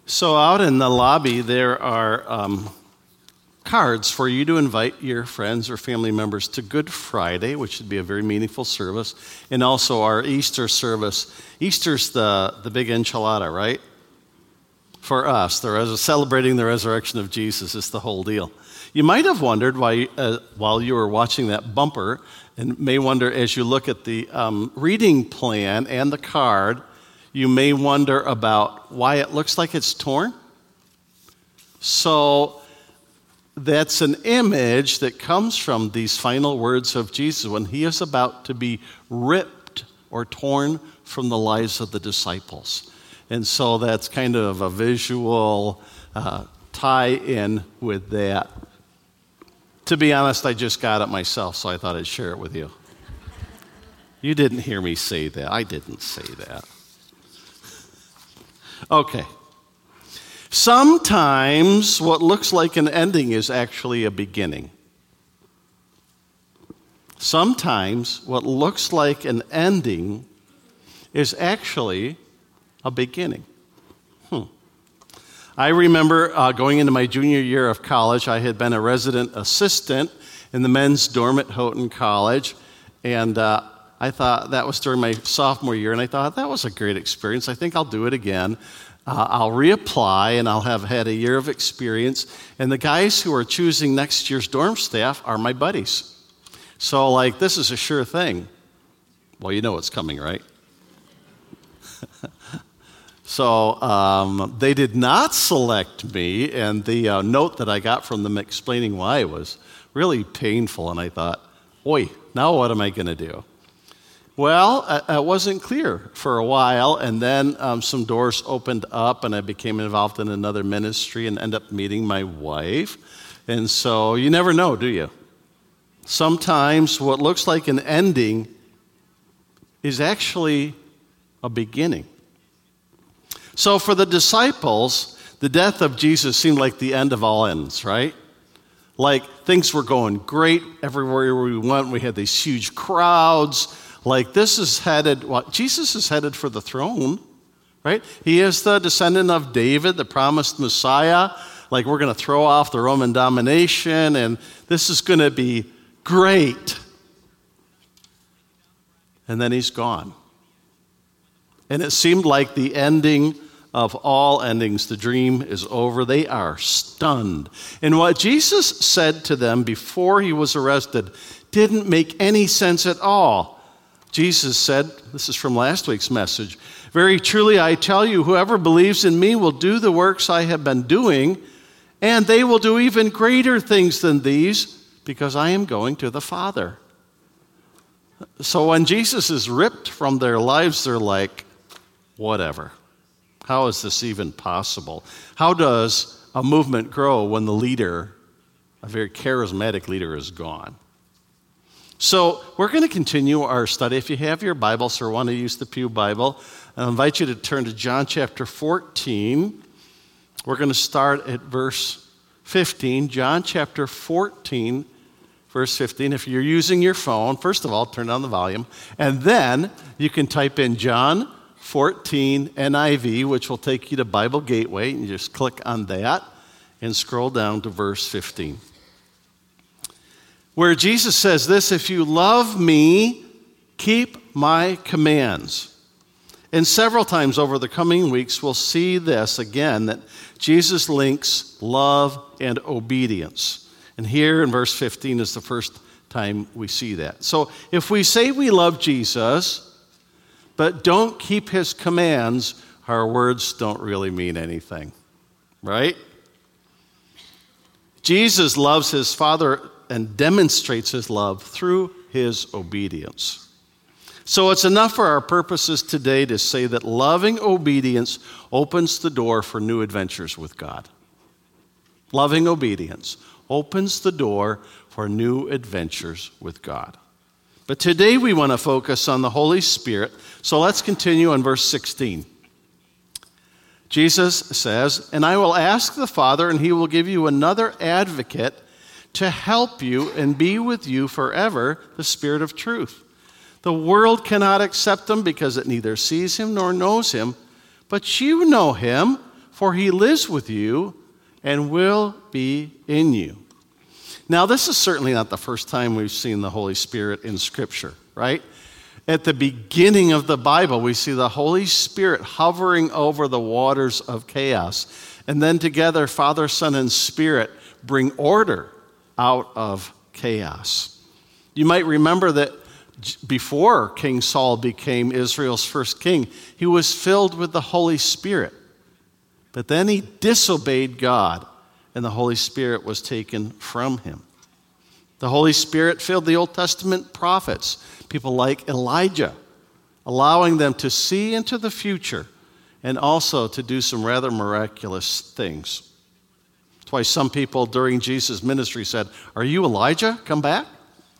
So out in the lobby, there are cards for you to invite your friends or family members to Good Friday, which should be a very meaningful service, and also our Easter service. Easter's the big enchilada, right? For us, celebrating the resurrection of Jesus is the whole deal. You might have wondered why, while you were watching that bumper, and may wonder as you look at the reading plan and the card, you may wonder about why it looks like it's torn. So that's an image that comes from these final words of Jesus when he is about to be ripped or torn from the lives of the disciples. And so that's kind of a visual tie-in with that. To be honest, I just got it myself, so I thought I'd share it with you. You didn't hear me say that. I didn't say that. Okay. Sometimes what looks like an ending is actually a beginning. Sometimes what looks like an ending is actually a beginning. I remember going into my junior year of college, I had been a resident assistant in the men's dorm at Houghton College, and I thought that was during my sophomore year, and I thought that was a great experience. I think I'll do it again. I'll reapply, and I'll have had a year of experience. And the guys who are choosing next year's dorm staff are my buddies. So, this is a sure thing. Well, you know what's coming, right? So, they did not select me, and the note that I got from them explaining why was really painful, and I thought, boy, now what am I going to do? Well, it wasn't clear for a while, and then some doors opened up, and I became involved in another ministry and ended up meeting my wife. And so you never know, do you? Sometimes what looks like an ending is actually a beginning. So for the disciples, the death of Jesus seemed like the end of all ends, right? Like things were going great everywhere we went. We had these huge crowds. Jesus is headed for the throne, right? He is the descendant of David, the promised Messiah. We're going to throw off the Roman domination, and this is going to be great. And then he's gone. And it seemed like the ending of all endings. The dream is over. They are stunned. And what Jesus said to them before he was arrested didn't make any sense at all. Jesus said, this is from last week's message, "Very truly I tell you, whoever believes in me will do the works I have been doing, and they will do even greater things than these, because I am going to the Father." So when Jesus is ripped from their lives, they're like, whatever. How is this even possible? How does a movement grow when the leader, a very charismatic leader, is gone? So we're going to continue our study. If you have your Bibles or want to use the Pew Bible, I invite you to turn to John chapter 14. We're going to start at verse 15. John chapter 14, verse 15. If you're using your phone, first of all, turn down the volume. And then you can type in John 14 NIV, which will take you to Bible Gateway. And you just click on that and scroll down to verse 15. Where Jesus says this, "If you love me, keep my commands." And several times over the coming weeks, we'll see this again, that Jesus links love and obedience. And here in verse 15 is the first time we see that. So if we say we love Jesus, but don't keep his commands, our words don't really mean anything, right? Jesus loves his Father and demonstrates his love through his obedience. So it's enough for our purposes today to say that loving obedience opens the door for new adventures with God. Loving obedience opens the door for new adventures with God. But today we want to focus on the Holy Spirit. So let's continue on verse 16. Jesus says, "And I will ask the Father, and he will give you another advocate to help you and be with you forever, the Spirit of truth. The world cannot accept him because it neither sees him nor knows him, but you know him, for he lives with you and will be in you. Now, this is certainly not the first time we've seen the Holy Spirit in Scripture, right? At the beginning of the Bible, we see the Holy Spirit hovering over the waters of chaos. And then together, Father, Son, and Spirit bring order out of chaos. You might remember that before King Saul became Israel's first king, he was filled with the Holy Spirit. But then he disobeyed God, and the Holy Spirit was taken from him. The Holy Spirit filled the Old Testament prophets, people like Elijah, allowing them to see into the future and also to do some rather miraculous things. That's why some people during Jesus' ministry said, "Are you Elijah? Come back."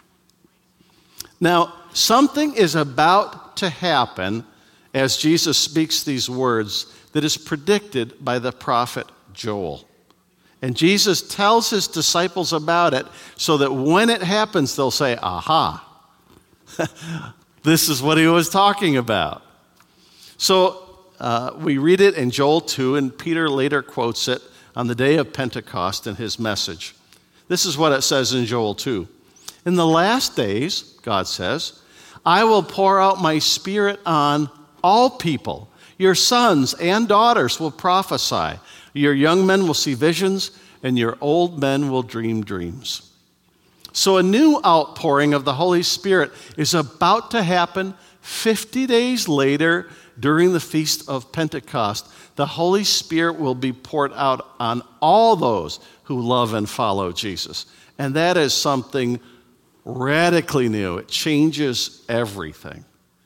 Now, something is about to happen as Jesus speaks these words that is predicted by the prophet Joel. And Jesus tells his disciples about it so that when it happens, they'll say, "Aha, this is what he was talking about." So we read it in Joel 2, and Peter later quotes it on the day of Pentecost in his message. This is what it says in Joel 2. "In the last days," God says, "I will pour out my Spirit on all people. Your sons and daughters will prophesy. Your young men will see visions, and your old men will dream dreams." So a new outpouring of the Holy Spirit is about to happen 50 days later during the Feast of Pentecost. The Holy Spirit will be poured out on all those who love and follow Jesus. And that is something radically new. It changes everything.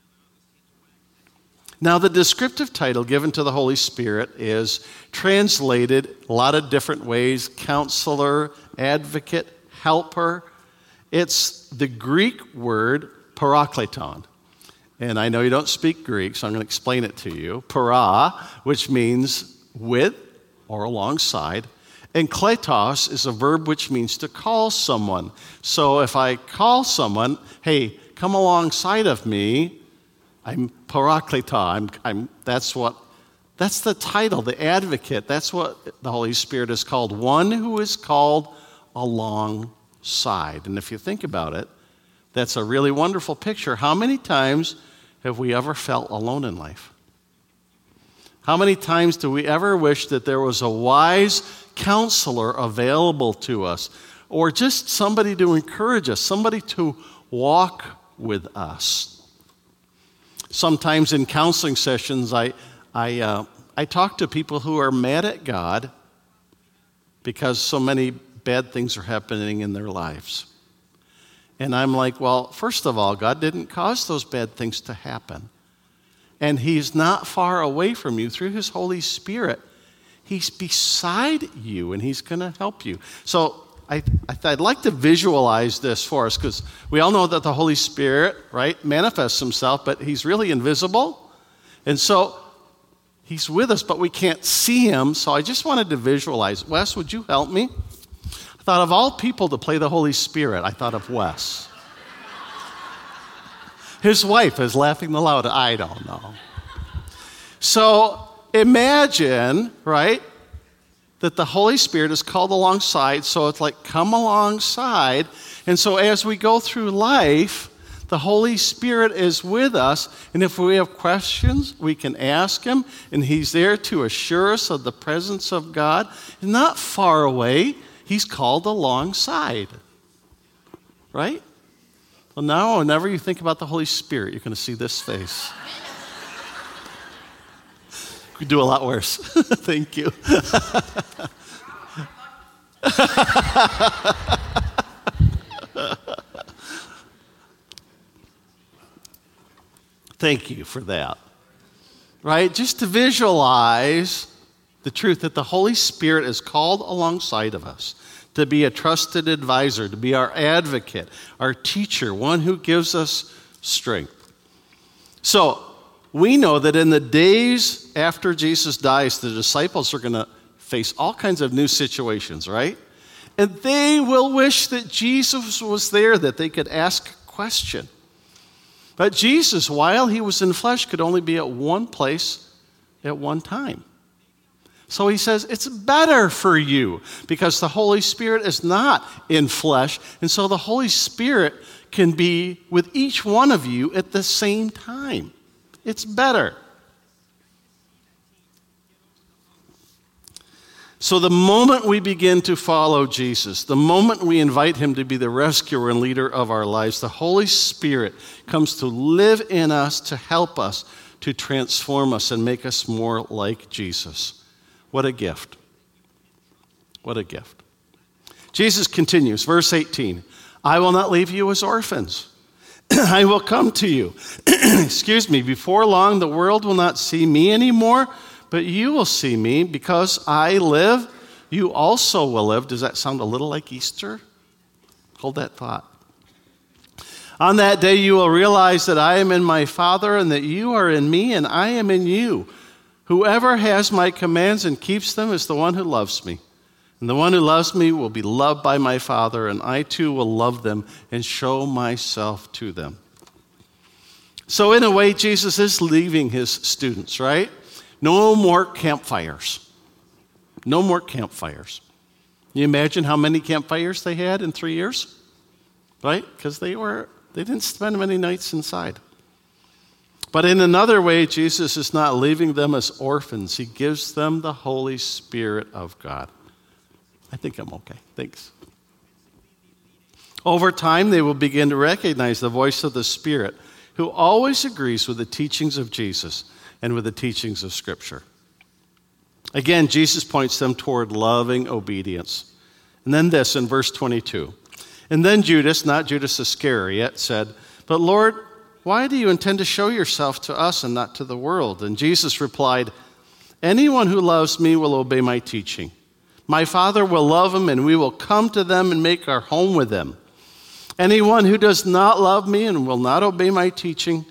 Now, the descriptive title given to the Holy Spirit is translated a lot of different ways: counselor, advocate, helper. It's the Greek word parakleton. And I know you don't speak Greek, so I'm going to explain it to you. Para, which means with or alongside. And kletos is a verb which means to call someone. So if I call someone, "Hey, come alongside of me," I'm parakleta. That's the title, the advocate. That's what the Holy Spirit is called. One who is called alongside. And if you think about it, that's a really wonderful picture. How many times have we ever felt alone in life? How many times do we ever wish that there was a wise counselor available to us, or just somebody to encourage us, somebody to walk with us? Sometimes in counseling sessions, I talk to people who are mad at God because so many bad things are happening in their lives. And I'm like, well, first of all, God didn't cause those bad things to happen. And he's not far away from you through his Holy Spirit. He's beside you, and he's going to help you. So I'd like to visualize this for us, because we all know that the Holy Spirit, right, manifests himself, but he's really invisible. And so he's with us, but we can't see him. So I just wanted to visualize. Wes, would you help me? I thought of all people to play the Holy Spirit, I thought of Wes. His wife is laughing aloud. I don't know. So imagine, right, that the Holy Spirit is called alongside. So it's like, come alongside. And so as we go through life, the Holy Spirit is with us. And if we have questions, we can ask him. And he's there to assure us of the presence of God. He's not far away. He's called alongside. Right? Well, now, whenever you think about the Holy Spirit, you're going to see this face. We do a lot worse. Thank you. Thank you for that. Right? Just to visualize the truth that the Holy Spirit is called alongside of us to be a trusted advisor, to be our advocate, our teacher, one who gives us strength. So, we know that in the days after Jesus dies, the disciples are going to face all kinds of new situations, right? And they will wish that Jesus was there, that they could ask a question. But Jesus, while he was in flesh, could only be at one place at one time. So he says it's better for you because the Holy Spirit is not in flesh. And so the Holy Spirit can be with each one of you at the same time. It's better. So the moment we begin to follow Jesus, the moment we invite him to be the rescuer and leader of our lives, the Holy Spirit comes to live in us to help us, to transform us and make us more like Jesus. What a gift. What a gift. Jesus continues, verse 18, I will not leave you as orphans. I will come to you. Excuse me, before long the world will not see me anymore, but you will see me because I live. You also will live. Does that sound a little like Easter? Hold that thought. On that day you will realize that I am in my Father and that you are in me and I am in you. Whoever has my commands and keeps them is the one who loves me. And the one who loves me will be loved by my Father, and I too will love them and show myself to them. So in a way, Jesus is leaving his students, right? No more campfires. No more campfires. Can you imagine how many campfires they had in 3 years? Right? Because they didn't spend many nights inside. But in another way, Jesus is not leaving them as orphans. He gives them the Holy Spirit of God. I think I'm okay. Thanks. Over time, they will begin to recognize the voice of the Spirit, who always agrees with the teachings of Jesus and with the teachings of Scripture. Again, Jesus points them toward loving obedience. And then this in verse 22. And then Judas, not Judas Iscariot, said, But Lord, why do you intend to show yourself to us and not to the world? And Jesus replied, Anyone who loves me will obey my teaching. My Father will love them, and we will come to them and make our home with them. Anyone who does not love me and will not obey my teaching,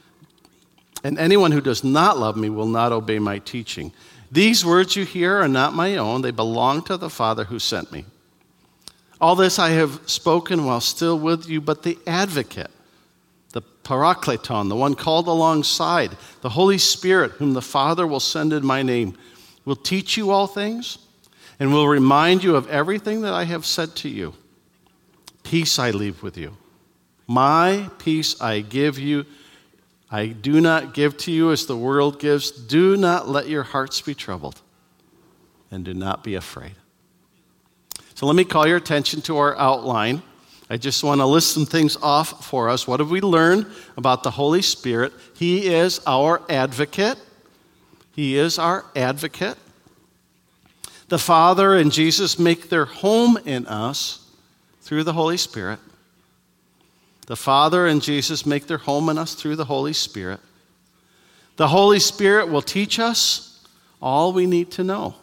and anyone who does not love me will not obey my teaching. These words you hear are not my own. They belong to the Father who sent me. All this I have spoken while still with you, but the advocate, the Parakleton, the one called alongside, the Holy Spirit, whom the Father will send in my name, will teach you all things and will remind you of everything that I have said to you. Peace I leave with you. My peace I give you. I do not give to you as the world gives. Do not let your hearts be troubled, and do not be afraid. So let me call your attention to our outline. I just want to list some things off for us. What have we learned about the Holy Spirit? He is our advocate. He is our advocate. The Father and Jesus make their home in us through the Holy Spirit. The Father and Jesus make their home in us through the Holy Spirit. The Holy Spirit will teach us all we need to know.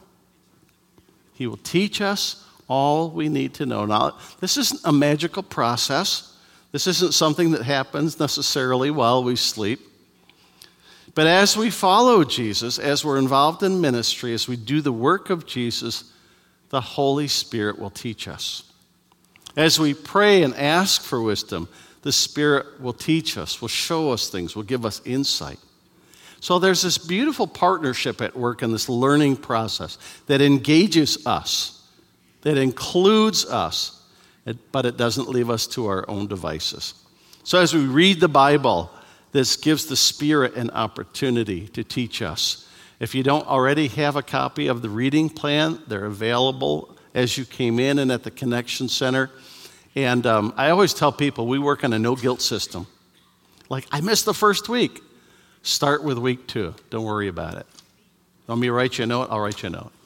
He will teach us all we need to know. Now, this isn't a magical process. This isn't something that happens necessarily while we sleep. But as we follow Jesus, as we're involved in ministry, as we do the work of Jesus, the Holy Spirit will teach us. As we pray and ask for wisdom, the Spirit will teach us, will show us things, will give us insight. So there's this beautiful partnership at work in this learning process that engages us, that includes us, but it doesn't leave us to our own devices. So as we read the Bible, this gives the Spirit an opportunity to teach us. If you don't already have a copy of the reading plan, they're available as you came in and at the Connection Center. And I always tell people we work on a no-guilt system. Like, I missed the first week. Start with week 2. Don't worry about it. Want me to write you a note? I'll write you a note.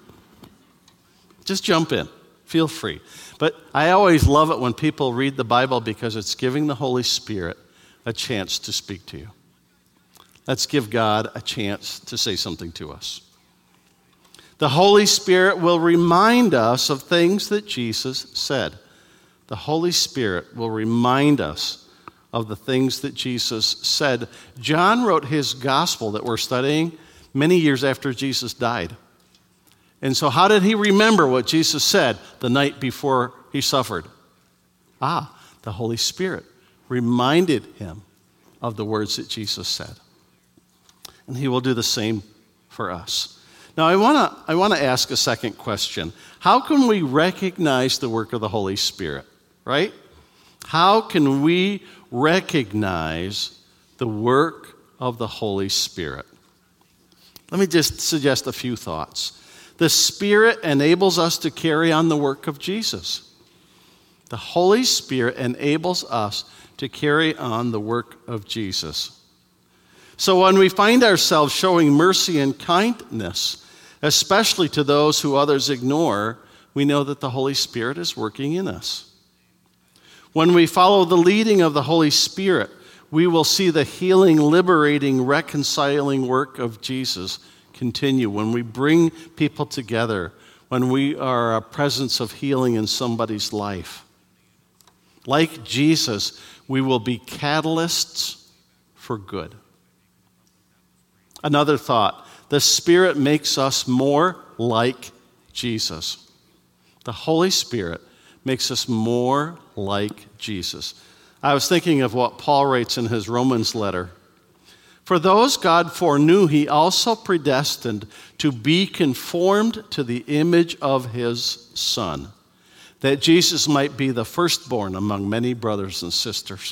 Just jump in. Feel free. But I always love it when people read the Bible because it's giving the Holy Spirit a chance to speak to you. Let's give God a chance to say something to us. The Holy Spirit will remind us of things that Jesus said. The Holy Spirit will remind us of the things that Jesus said. John wrote his gospel that we're studying many years after Jesus died. And so how did he remember what Jesus said the night before he suffered? The Holy Spirit reminded him of the words that Jesus said. And he will do the same for us. Now, I want to ask a second question. How can we recognize the work of the Holy Spirit, right? How can we recognize the work of the Holy Spirit? Let me just suggest a few thoughts. The Spirit enables us to carry on the work of Jesus. The Holy Spirit enables us to carry on the work of Jesus. So when we find ourselves showing mercy and kindness, especially to those who others ignore, we know that the Holy Spirit is working in us. When we follow the leading of the Holy Spirit, we will see the healing, liberating, reconciling work of Jesus continue. When we bring people together, when we are a presence of healing in somebody's life. Like Jesus, we will be catalysts for good. Another thought, the Spirit makes us more like Jesus. The Holy Spirit makes us more like Jesus. I was thinking of what Paul writes in his Romans letter. For those God foreknew, he also predestined to be conformed to the image of his Son, that Jesus might be the firstborn among many brothers and sisters.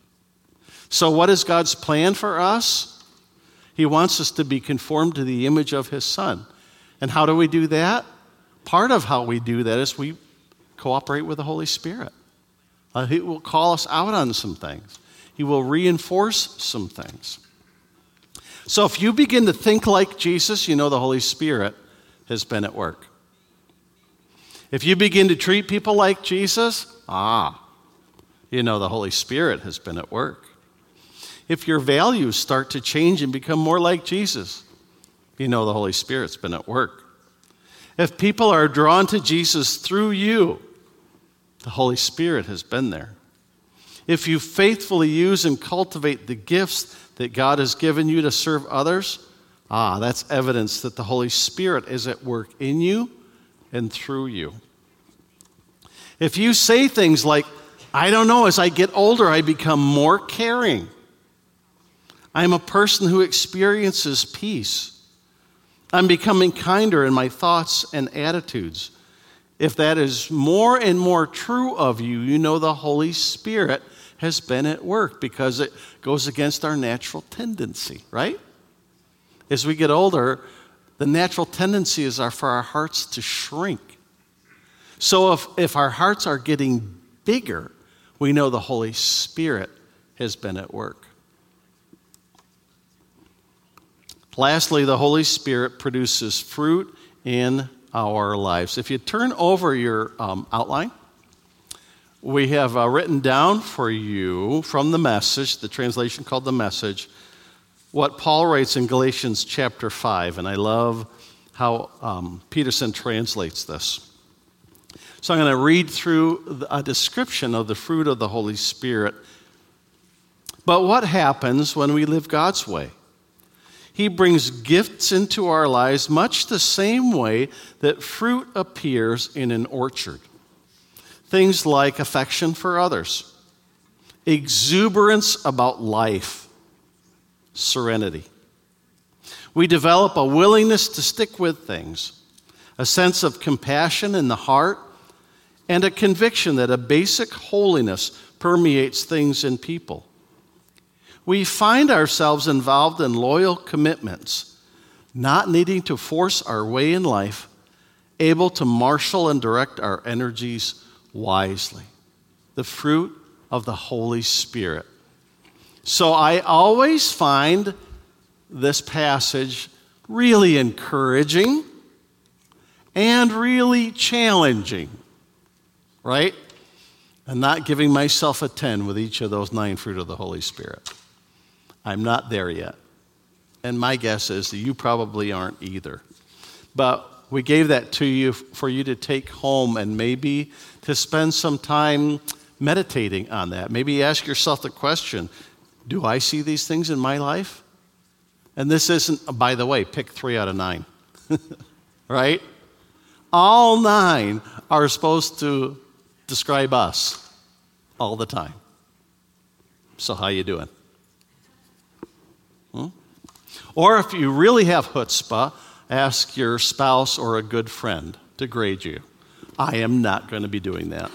So what is God's plan for us? He wants us to be conformed to the image of his Son. And how do we do that? Part of how we do that is we cooperate with the Holy Spirit. He will call us out on some things. He will reinforce some things. So if you begin to think like Jesus, you know the Holy Spirit has been at work. If you begin to treat people like Jesus, you know the Holy Spirit has been at work. If your values start to change and become more like Jesus, you know the Holy Spirit's been at work. If people are drawn to Jesus through you, the Holy Spirit has been there. If you faithfully use and cultivate the gifts that God has given you to serve others, that's evidence that the Holy Spirit is at work in you and through you. If you say things like, I don't know, as I get older, I become more caring. I'm a person who experiences peace. I'm becoming kinder in my thoughts and attitudes. If that is more and more true of you, you know the Holy Spirit has been at work because it goes against our natural tendency, right? As we get older, the natural tendency is for our hearts to shrink. So if our hearts are getting bigger, we know the Holy Spirit has been at work. Lastly, the Holy Spirit produces fruit in our lives. If you turn over your outline, we have written down for you from the Message, the translation called the Message, what Paul writes in Galatians chapter 5. And I love how Peterson translates this. So I'm going to read through a description of the fruit of the Holy Spirit. But what happens when we live God's way? He brings gifts into our lives much the same way that fruit appears in an orchard. Things like affection for others, exuberance about life, serenity. We develop a willingness to stick with things, a sense of compassion in the heart, and a conviction that a basic holiness permeates things in people. We find ourselves involved in loyal commitments, not needing to force our way in life, able to marshal and direct our energies wisely. The fruit of the Holy Spirit. So I always find this passage really encouraging and really challenging, right? And not giving myself a 10 with each of those 9 fruit of the Holy Spirit. I'm not there yet. And my guess is that you probably aren't either. But we gave that to you for you to take home and maybe to spend some time meditating on that. Maybe ask yourself the question, do I see these things in my life? And this isn't, by the way, pick 3 out of 9. Right? All 9 are supposed to describe us all the time. So how you doing? Or if you really have chutzpah, ask your spouse or a good friend to grade you. I am not going to be doing that.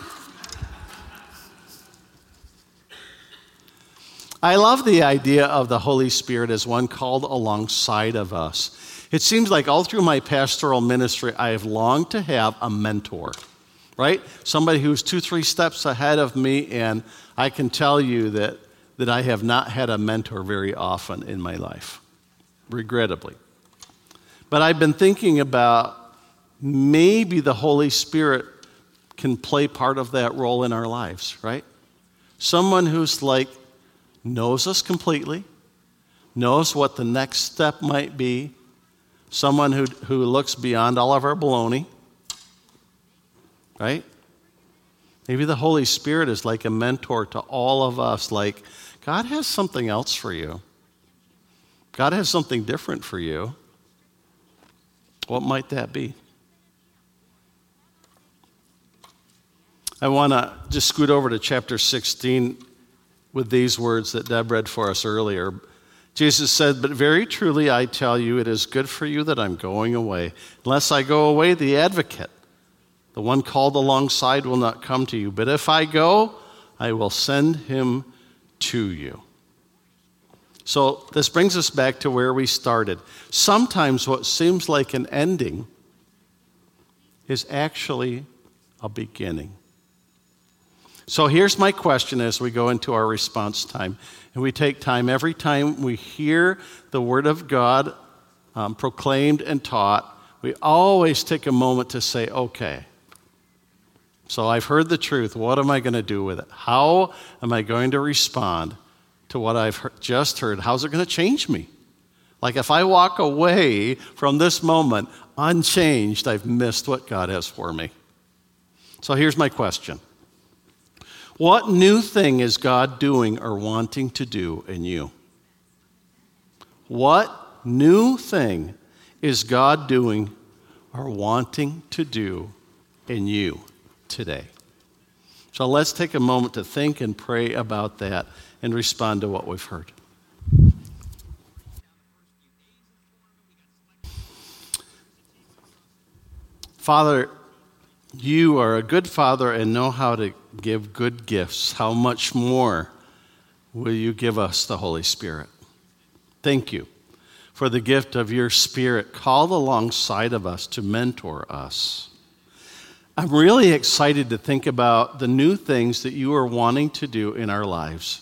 I love the idea of the Holy Spirit as one called alongside of us. It seems like all through my pastoral ministry, I have longed to have a mentor, right? Somebody who's 2-3 steps ahead of me, and I can tell you that I have not had a mentor very often in my life, regrettably. But I've been thinking about maybe the Holy Spirit can play part of that role in our lives, right? Someone who's like, knows us completely, knows what the next step might be, someone who looks beyond all of our baloney, right? Maybe the Holy Spirit is like a mentor to all of us, like, God has something else for you. God has something different for you. What might that be? I want to just scoot over to chapter 16 with these words that Deb read for us earlier. Jesus said, "But very truly I tell you, it is good for you that I'm going away. Unless I go away, the advocate, the one called alongside, will not come to you. But if I go, I will send him to you." So this brings us back to where we started. Sometimes what seems like an ending is actually a beginning. So here's my question as we go into our response time. And we take time every time we hear the Word of God proclaimed and taught, we always take a moment to say, okay, so I've heard the truth. What am I going to do with it? How am I going to respond to what I've just heard? How's it going to change me? Like if I walk away from this moment unchanged, I've missed what God has for me. So here's my question. What new thing is God doing or wanting to do in you? What new thing is God doing or wanting to do in you today? So let's take a moment to think and pray about that and respond to what we've heard. Father, you are a good Father and know how to give good gifts. How much more will you give us the Holy Spirit? Thank you for the gift of your Spirit called alongside of us to mentor us. I'm really excited to think about the new things that you are wanting to do in our lives.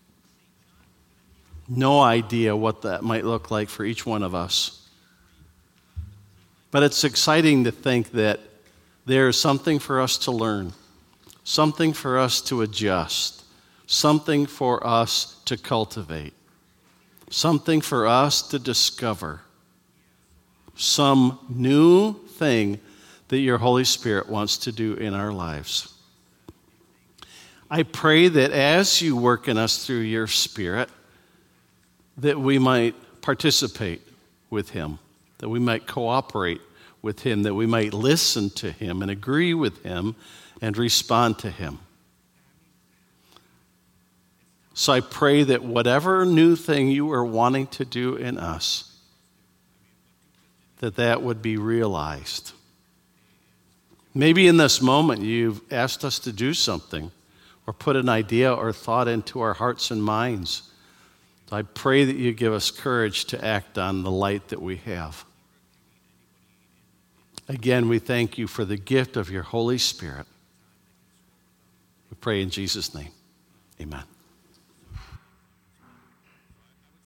No idea what that might look like for each one of us. But it's exciting to think that there is something for us to learn, something for us to adjust, something for us to cultivate, something for us to discover, some new thing that your Holy Spirit wants to do in our lives. I pray that as you work in us through your Spirit, that we might participate with him, that we might cooperate with him, that we might listen to him and agree with him and respond to him. So I pray that whatever new thing you are wanting to do in us, that would be realized. Maybe in this moment you've asked us to do something or put an idea or thought into our hearts and minds. So I pray that you give us courage to act on the light that we have. Again, we thank you for the gift of your Holy Spirit. We pray in Jesus' name. Amen.